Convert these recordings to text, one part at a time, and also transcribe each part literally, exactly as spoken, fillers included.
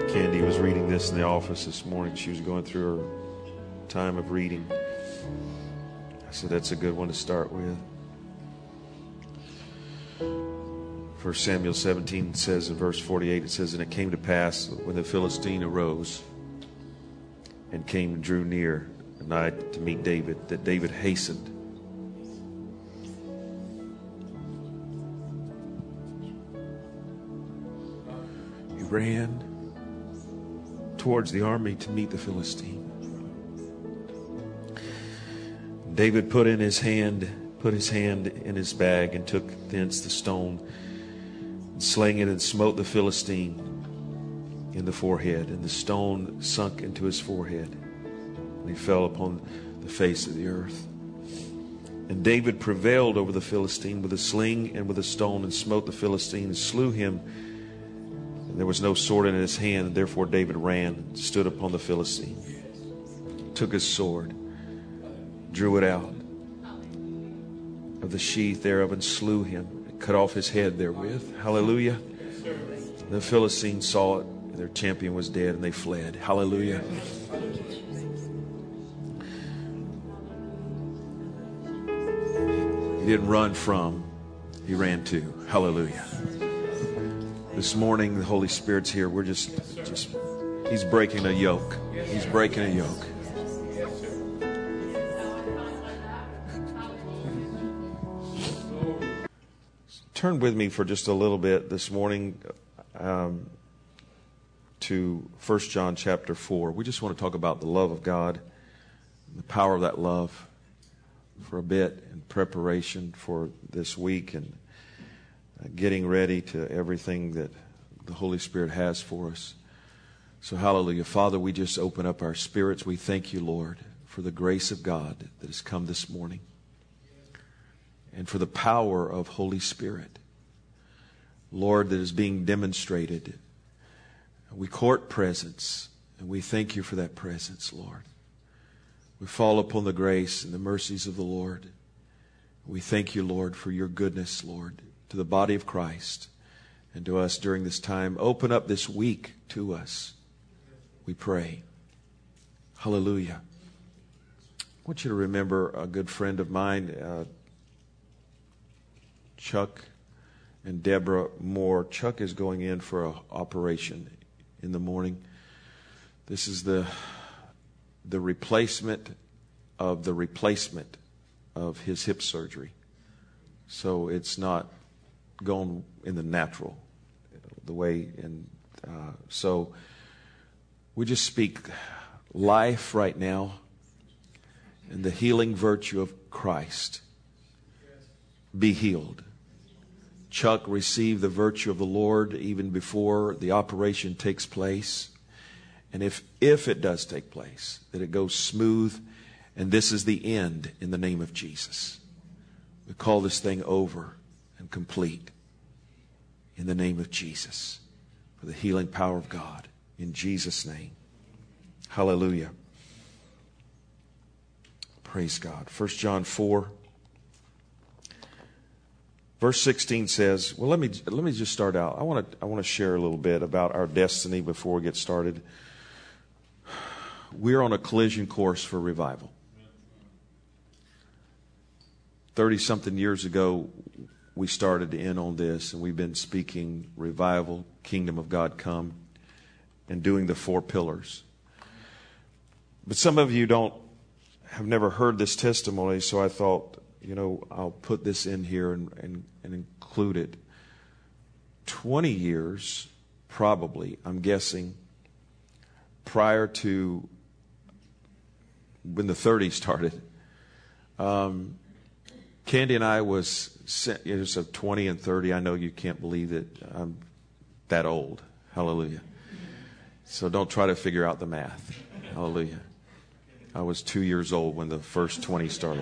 Candy was reading this in the office this morning. She was going through her time of reading. I said, that's a good one to start with. First Samuel seventeen says in verse forty-eight, it says, and it came to pass when the Philistine arose and came and drew near nigh to meet David, that David hastened. He ran towards the army to meet the Philistine. David put in his hand, put his hand in his bag and took thence the stone, and slaying it, and smote the Philistine in the forehead, and the stone sunk into his forehead, and he fell upon the face of the earth. And David prevailed over the Philistine with a sling and with a stone, and smote the Philistine and slew him. There was no sword in his hand, and therefore David ran and stood upon the Philistine, took his sword, drew it out of the sheath thereof, and slew him, and cut off his head therewith. Hallelujah. The Philistines saw it, and their champion was dead, and they fled. Hallelujah. He didn't run from, he ran to. Hallelujah. This morning, the Holy Spirit's here. We're just, just, He's breaking a yoke. He's breaking a yoke. Turn with me for just a little bit this morning um, to First John chapter four. We just want to talk about the love of God, the power of that love for a bit in preparation for this week and getting ready to everything that the Holy Spirit has for us. So hallelujah. Father, we just open up our spirits. We thank you, Lord, for the grace of God that has come this morning and for the power of Holy Spirit, Lord, that is being demonstrated. We court presence, and we thank you for that presence, Lord. We fall upon the grace and the mercies of the Lord. We thank you, Lord, for your goodness, Lord, to the body of Christ and to us during this time. Open up this week to us, we pray. Hallelujah. I want you to remember a good friend of mine, uh, Chuck and Deborah Moore. Chuck is going in for an operation in the morning. This is the, the replacement of the replacement of his hip surgery. So it's not going in the natural, the way, and uh, so we just speak life right now and the healing virtue of Christ. Be healed. Chuck, receive the virtue of the Lord even before the operation takes place. And if, if it does take place, that it goes smooth, and this is the end in the name of Jesus. We call this thing over and complete in the name of Jesus for the healing power of God in Jesus' name. Hallelujah. Praise God. First John four verse sixteen says, well, let me let me just start out. I want to I want to share a little bit about our destiny before we get started. We're on a collision course for revival. thirty-something years ago, we started in on this, and we've been speaking revival, kingdom of God come, and doing the four pillars. But some of you don't have never heard this testimony, so I thought, you know, I'll put this in here and, and, and include it. twenty years, probably, I'm guessing, prior to when the thirties started, um, Candy and I was, it was of twenty and thirty. I know you can't believe that I'm that old. Hallelujah. So don't try to figure out the math. Hallelujah. I was two years old when the first twenty started.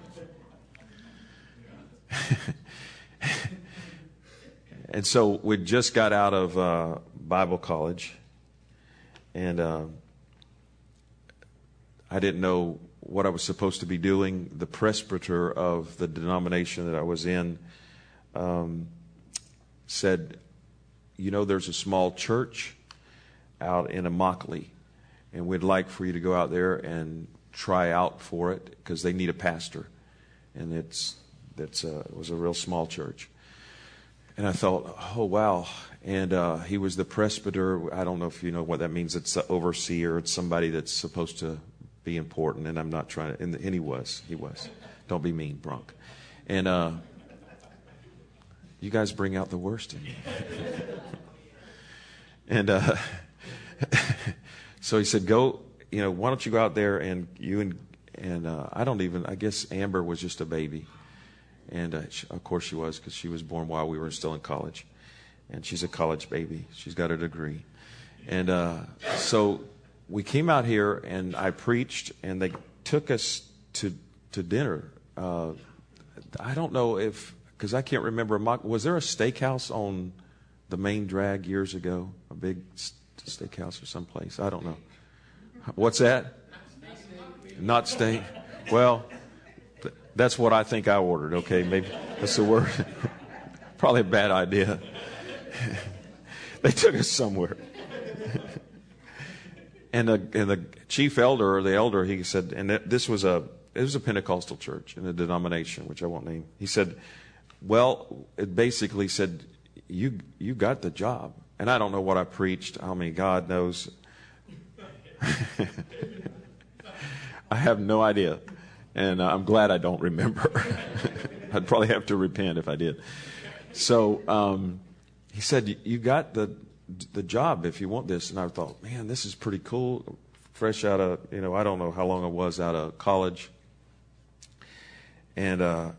And so we just got out of uh, Bible college, and uh, I didn't know what I was supposed to be doing. The presbyter of the denomination that I was in um, said, you know, there's a small church out in Immokalee, and we'd like for you to go out there and try out for it because they need a pastor, and it's that's uh, it was a real small church. And I thought, oh wow! And uh, he was the presbyter. I don't know if you know what that means. It's the overseer. It's somebody that's supposed to be important. And I'm not trying to. And, and he was. He was. Don't be mean, Bronk. And uh, you guys bring out the worst in me. And uh, so he said, "Go. You know, why don't you go out there and you and and uh, I don't even. I guess Amber was just a baby." And uh, she, of course she was, because she was born while we were still in college. And she's a college baby. She's got a degree. And uh, so we came out here, and I preached, and they took us to to dinner. Uh, I don't know if, because I can't remember, was there a steakhouse on the main drag years ago? A big steakhouse or someplace? I don't know. What's that? Not steak. Well, that's what I think I ordered, okay? Maybe that's the word. Probably a bad idea. They took us somewhere. and, the, and the chief elder, or the elder, he said, and this was a it was a Pentecostal church in a denomination, which I won't name. He said, well, it basically said, you you got the job. And I don't know what I preached. I mean, God knows. I have no idea. And uh, I'm glad I don't remember. I'd probably have to repent if I did. So um, he said, you got the the job if you want this. And I thought, man, this is pretty cool. Fresh out of, you know, I don't know how long I was out of college. And, uh,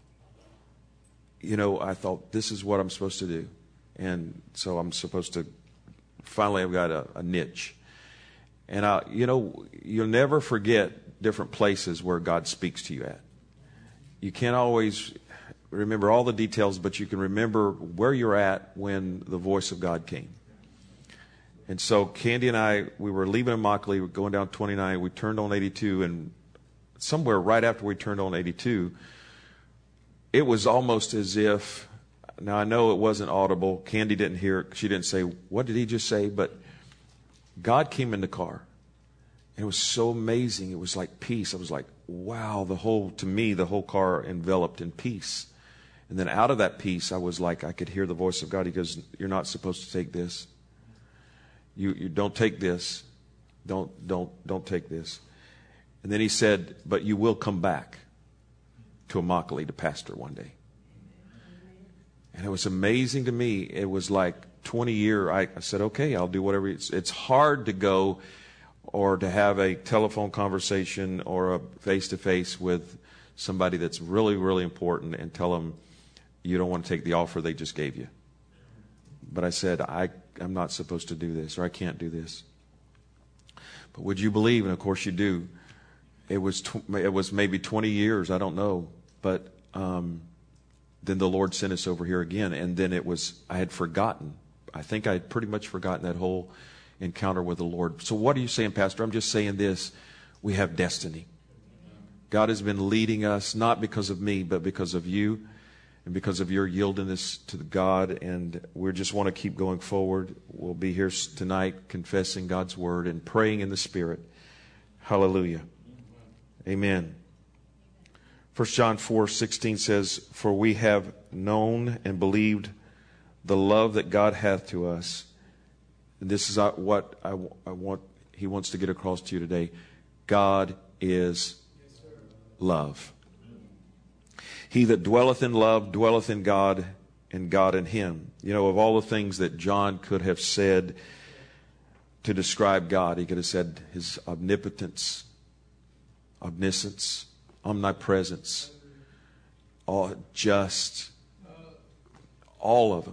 you know, I thought, this is what I'm supposed to do. And so I'm supposed to, finally I've got a, a niche. And, I, you know, you'll never forget different places where God speaks to you at. You can't always remember all the details, but you can remember where you're at when the voice of God came. And so Candy and I, we were leaving Immokalee, we were going down twenty-nine, we turned on eighty-two, and somewhere right after we turned on eighty-two, it was almost as if, now I know it wasn't audible, Candy didn't hear it, she didn't say, what did he just say? But God came in the car. And it was so amazing. It was like peace. I was like, wow, the whole, to me, the whole car enveloped in peace. And then out of that peace, I was like, I could hear the voice of God. He goes, you're not supposed to take this. You, you don't take this. Don't, don't, don't take this. And then he said, but you will come back to Immokalee to pastor one day. And it was amazing to me. It was like twenty years. I, I said, okay, I'll do whatever. It's, it's hard to go or to have a telephone conversation or a face-to-face with somebody that's really, really important and tell them you don't want to take the offer they just gave you. But I said, I, I'm not supposed to do this, or I can't do this. But would you believe, and of course you do, it was tw- it was maybe twenty years, I don't know, but um, then the Lord sent us over here again, and then it was, I had forgotten. I think I had pretty much forgotten that whole encounter with the Lord. So what are you saying, Pastor? I'm just saying this. We have destiny. God has been leading us, not because of me, but because of you and because of your yieldedness to God. And we just want to keep going forward. We'll be here tonight confessing God's word and praying in the Spirit. Hallelujah. Amen. First John four sixteen says, for we have known and believed the love that God hath to us. And this is what I, I want, he wants to get across to you today. God is love. He that dwelleth in love dwelleth in God, and God in him. You know, of all the things that John could have said to describe God, he could have said his omnipotence, omniscience, omnipresence, all, just, all of them.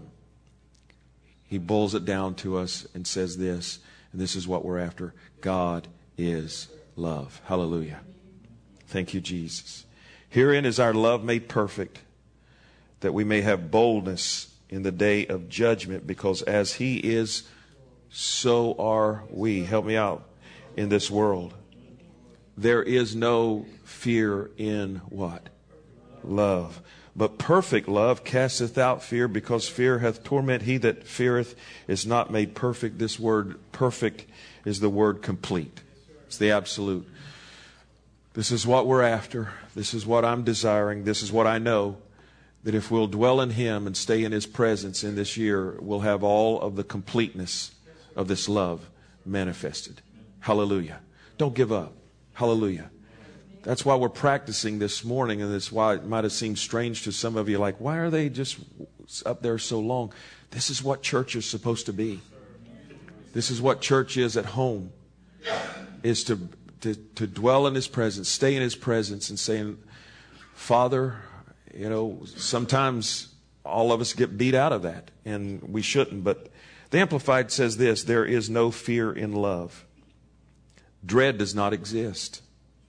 He boils it down to us and says this, and this is what we're after. God is love. Hallelujah. Thank you, Jesus. Herein is our love made perfect, that we may have boldness in the day of judgment, because as he is, so are we. Help me out in this world. There is no fear in what? Love. But perfect love casteth out fear, because fear hath torment. He that feareth is not made perfect. This word perfect is the word complete. It's the absolute. This is what we're after. This is what I'm desiring. This is what I know. That if we'll dwell in Him and stay in His presence in this year, we'll have all of the completeness of this love manifested. Hallelujah. Don't give up. Hallelujah. That's why we're practicing this morning, and that's why it might have seemed strange to some of you, like, why are they just up there so long? This is what church is supposed to be. This is what church is at home, is to, to, to dwell in His presence, stay in His presence, and saying, Father, you know, sometimes all of us get beat out of that, and we shouldn't. But the Amplified says this: there is no fear in love. Dread does not exist.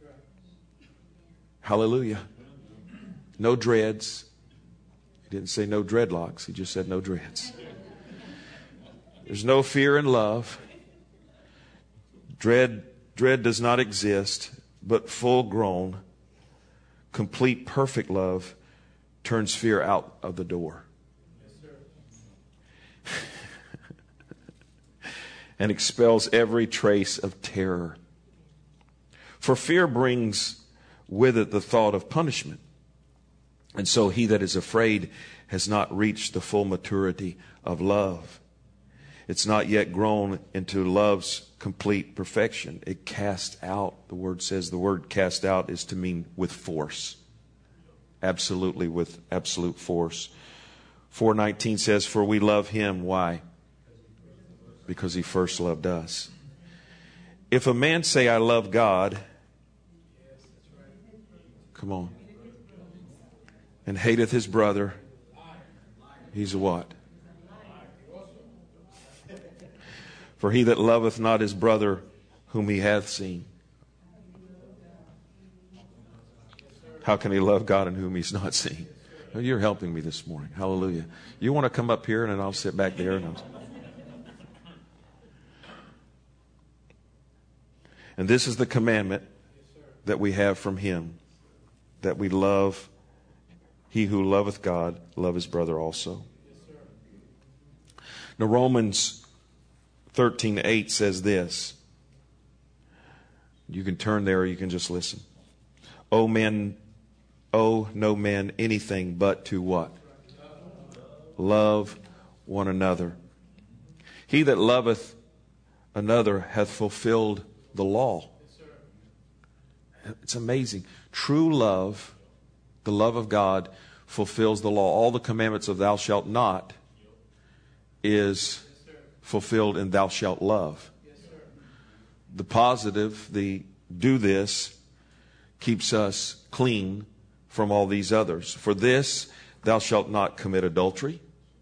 Hallelujah. No dreads. He didn't say no dreadlocks. He just said no dreads. There's no fear in love. Dread, dread does not exist, but full grown, complete, perfect love turns fear out of the door. And expels every trace of terror. For fear brings with it the thought of punishment. And so he that is afraid has not reached the full maturity of love. It's not yet grown into love's complete perfection. It casts out, the word says, the word cast out is to mean with force. Absolutely, with absolute force. four nineteen says, for we love Him. Why? Because He first loved us. If a man say, I love God, come on, and hateth his brother, he's a what? For he that loveth not his brother whom he hath seen, how can he love God in whom he's not seen? Well, you're helping me this morning. Hallelujah. You want to come up here and then I'll sit back there and I'll... And this is the commandment that we have from Him, that we love, he who loveth God, love his brother also. Now Romans thirteen eight says this. You can turn there or you can just listen. O men, owe no man anything but to what? Love one another. He that loveth another hath fulfilled the law. It's amazing. True love, the love of God, fulfills the law. All the commandments of thou shalt not is fulfilled in thou shalt love. The positive, the do this, keeps us clean from all these others. For this, thou shalt not commit adultery.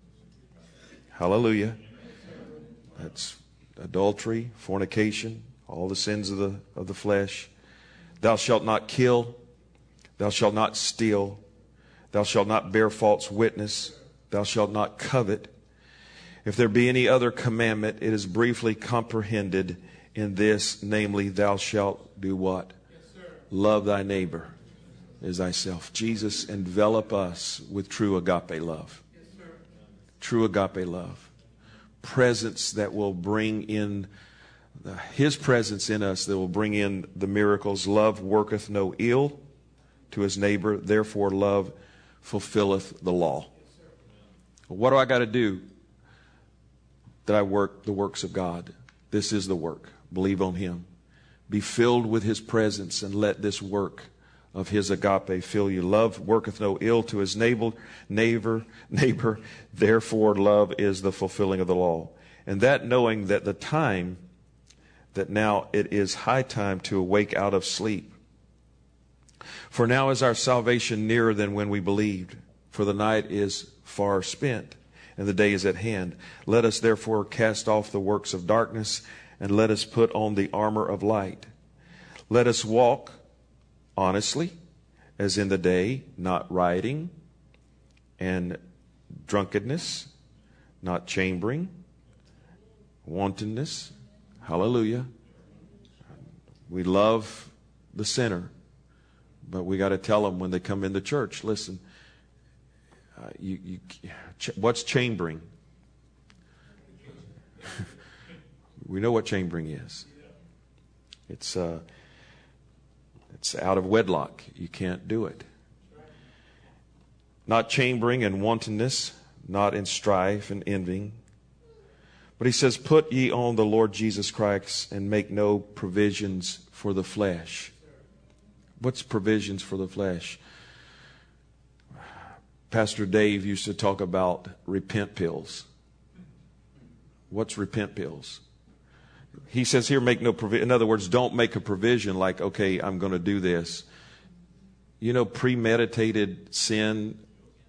Hallelujah. That's adultery, fornication, all the sins of the of the flesh. Thou shalt not kill. Thou shalt not steal. Thou shalt not bear false witness. Thou shalt not covet. If there be any other commandment, it is briefly comprehended in this, namely, thou shalt do what? Yes, love thy neighbor as thyself. Jesus, envelop us with true agape love. Yes, true agape love. Presence that will bring in the, His presence in us that will bring in the miracles. Love worketh no ill to his neighbor. Therefore, love fulfilleth the law. What do I got to do that I work the works of God? This is the work. Believe on Him. Be filled with His presence and let this work of His agape fill you. Love worketh no ill to his neighbor, neighbor, neighbor. Therefore, love is the fulfilling of the law. And that knowing that the time, that now it is high time to awake out of sleep. For now is our salvation nearer than when we believed. For the night is far spent, and the day is at hand. Let us therefore cast off the works of darkness, and let us put on the armor of light. Let us walk honestly, as in the day, not rioting and drunkenness, not chambering, wantonness. Hallelujah. We love the sinner, but we got to tell them when they come into church, listen, Uh, you, you, ch- what's chambering? We know what chambering is. It's uh, it's out of wedlock. You can't do it. Not chambering and wantonness, not in strife and envying. But he says, put ye on the Lord Jesus Christ and make no provisions for the flesh. What's provisions for the flesh? Pastor Dave used to talk about repent pills. What's repent pills? He says here, make no provision. In other words, don't make a provision like, okay, I'm going to do this. You know, premeditated sin,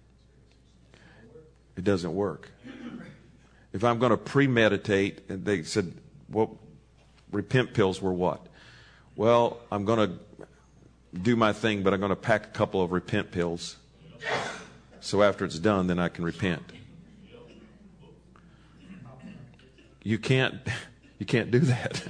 it doesn't work. If I'm going to premeditate, and they said, well, repent pills were what? Well, I'm going to do my thing, but I'm going to pack a couple of repent pills. So after it's done, then I can repent. You can't, you can't do that.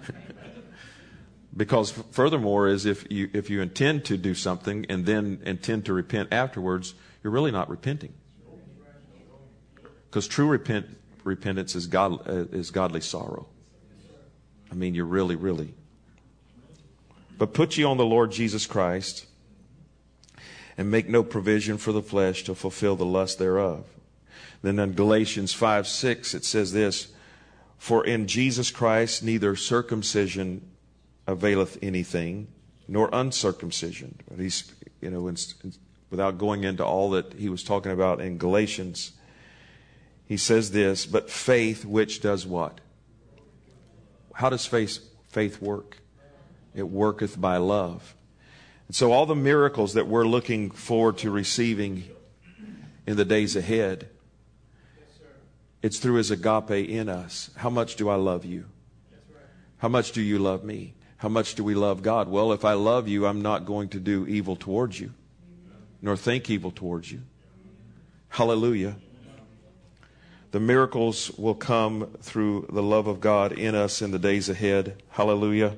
Because furthermore is if you, if you intend to do something and then intend to repent afterwards, you're really not repenting. Because true repent, repentance is God, uh, is godly sorrow. I mean, you're really, really. But put ye on the Lord Jesus Christ and make no provision for the flesh to fulfill the lust thereof. Then in Galatians five six it says this, for in Jesus Christ neither circumcision availeth anything, nor uncircumcision. But he's, you know, in, in, without going into all that he was talking about in Galatians, he says this, but faith which does what? How does faith, faith work? It worketh by love. And so all the miracles that we're looking forward to receiving in the days ahead, it's through his agape in us. How much do I love you? How much do you love me? How much do we love God? Well, if I love you, I'm not going to do evil towards you, nor think evil towards you. Hallelujah. The miracles will come through the love of God in us in the days ahead. Hallelujah.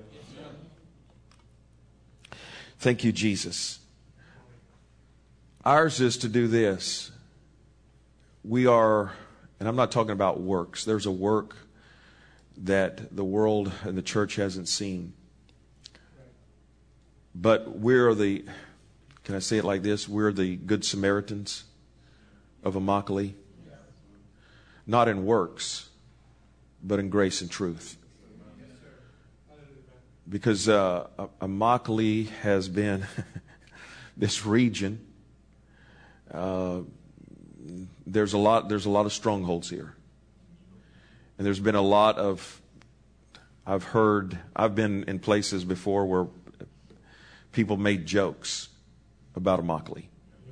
Thank you, Jesus. Ours is to do this. We are, and I'm not talking about works. There's a work that the world and the church hasn't seen. But we're the, can I say it like this? We're the good Samaritans of Immokalee. Not in works, but in grace and truth. Because uh, Immokalee has been this region. Uh, there's a lot. There's a lot of strongholds here, and there's been a lot of. I've heard. I've been in places before where people made jokes about Immokalee.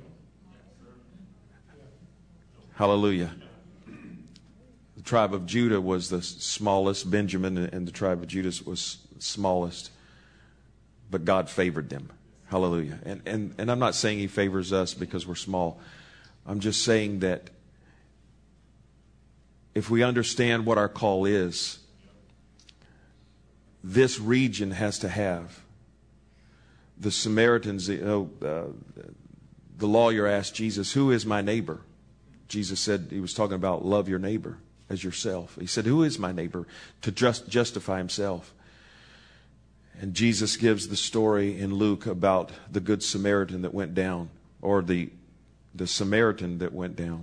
Hallelujah. The tribe of Judah was the smallest. Benjamin and the tribe of Judah was smallest, but God favored them. Hallelujah. And, and and I'm not saying he favors us because we're small. I'm just saying that if we understand what our call is, this region has to have the Samaritans. You know, uh, the lawyer asked Jesus, who is my neighbor? Jesus said, he was talking about love your neighbor as yourself. He said, who is my neighbor? To just justify himself. And Jesus gives the story in Luke about the good Samaritan that went down, or the the Samaritan that went down,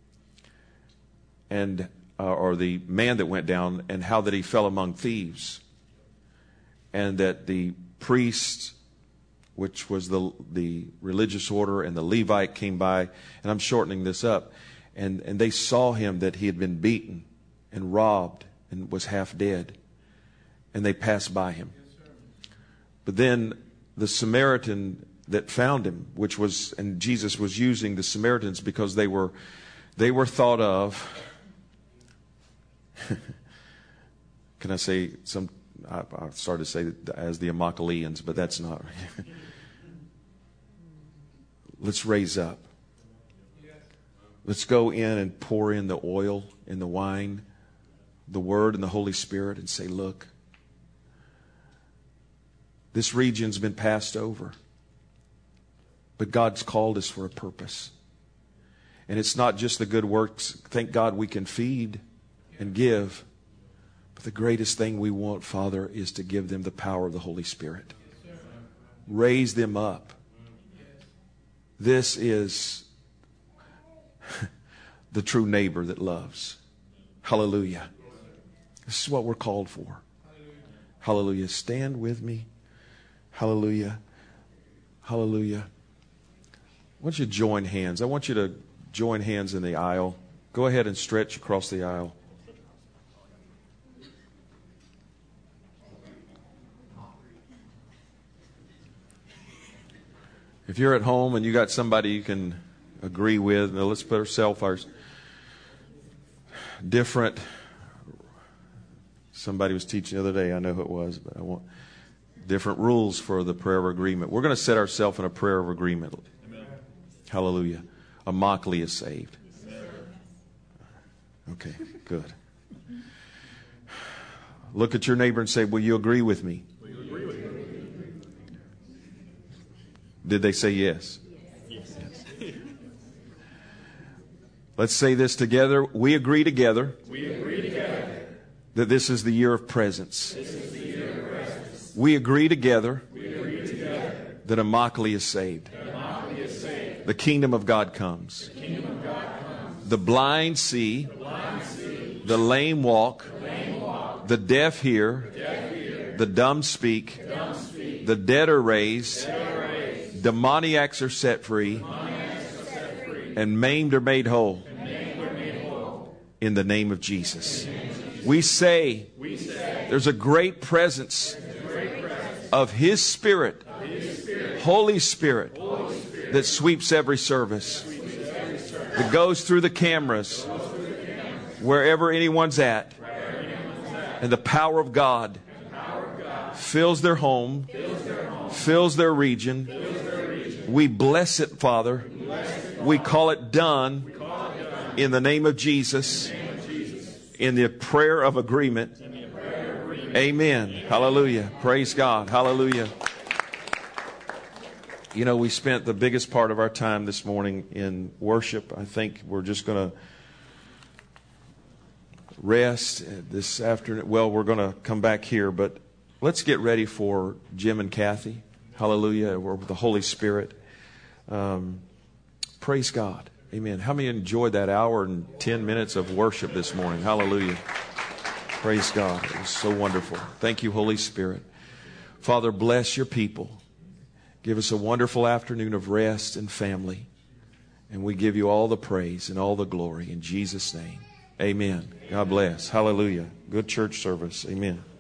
and uh, or the man that went down, and how that he fell among thieves, and that the priest, which was the the religious order, and the Levite came by, and I'm shortening this up, and and they saw him that he had been beaten and robbed and was half dead, and they passed by him. But then the Samaritan that found him, which was, and Jesus was using the Samaritans because they were, they were thought of. Can I say some? I, I started to say that as the Immokaleans, but that's not. Let's raise up. Let's go in and pour in the oil and the wine, the Word and the Holy Spirit, and say, look. This region's been passed over. But God's called us for a purpose. And it's not just the good works. Thank God we can feed and give. But the greatest thing we want, Father, is to give them the power of the Holy Spirit. Raise them up. This is the true neighbor that loves. Hallelujah. This is what we're called for. Hallelujah. Stand with me. Hallelujah. Hallelujah. I want you to join hands. I want you to join hands in the aisle. Go ahead and stretch across the aisle. If you're at home and you got somebody you can agree with, now let's put ourselves our different. Somebody was teaching the other day, I know who it was, but I want different rules for the prayer of agreement. We're going to set ourselves in a prayer of agreement. Amen. Hallelujah. Immokalee is saved. Okay, good. Look at your neighbor and say, will you agree with me? Will you agree with me? Did they say yes? Yes. Yes. Let's say this together. We agree together. We agree together. That this is the year of presence. This is the year of presence. We agree together. We agree together. That Immokalee is saved. That Immokalee is saved. The kingdom of God comes. The kingdom of God comes. The blind see. The blind see. The lame walk. The lame walk. The deaf hear. The deaf hear. The dumb speak. The dumb speak. The dead are raised. The dead are raised. Demoniacs are set free. Demoniacs are set free. And maimed are made whole. And maimed are made whole. In the name of Jesus. We say, we say there's a great presence, a great presence of His Spirit, of His Spirit Holy, Spirit, Holy Spirit, that sweeps every service, sweeps every service that goes through the cameras, through the cameras wherever anyone's at, anyone's at. And the power of God, power of God fills, their home, fills their home, fills their region. Fills their region. We bless it, Father. We, bless it, Father. We call it done, we call it done. In the name of Jesus. In the prayer of agreement. Prayer of agreement. Amen. Amen. Hallelujah. Praise God. Hallelujah. You know, we spent the biggest part of our time this morning in worship. I think we're just going to rest this afternoon. Well, we're going to come back here, but let's get ready for Jim and Kathy. Hallelujah. We're with the Holy Spirit. Um, praise God. Amen. How many enjoyed that hour and ten minutes of worship this morning? Hallelujah. Praise God. It was so wonderful. Thank you, Holy Spirit. Father, bless your people. Give us a wonderful afternoon of rest and family. And we give you all the praise and all the glory in Jesus' name. Amen. God bless. Hallelujah. Good church service. Amen.